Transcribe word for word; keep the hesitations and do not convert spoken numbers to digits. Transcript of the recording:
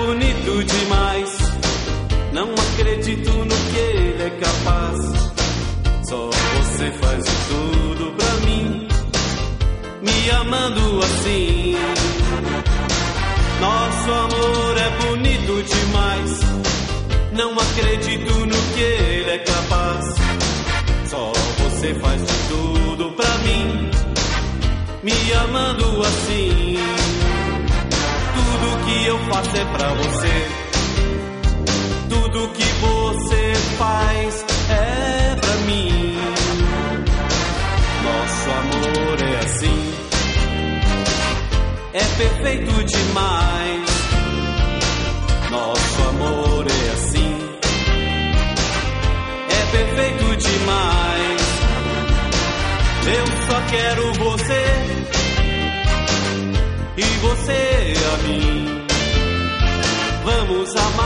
bonito demais. Não acredito no que ele é capaz. Só você faz de tudo pra mim, me amando assim. Nosso amor é bonito demais. Não acredito no que ele é capaz. Só você faz de tudo pra mim, me amando assim. Tudo que eu faço é pra você. Tudo que você faz é pra mim. Nosso amor é assim, é perfeito demais. Nosso amor é assim, é perfeito demais. Eu só quero você e você a mim. Vamos amar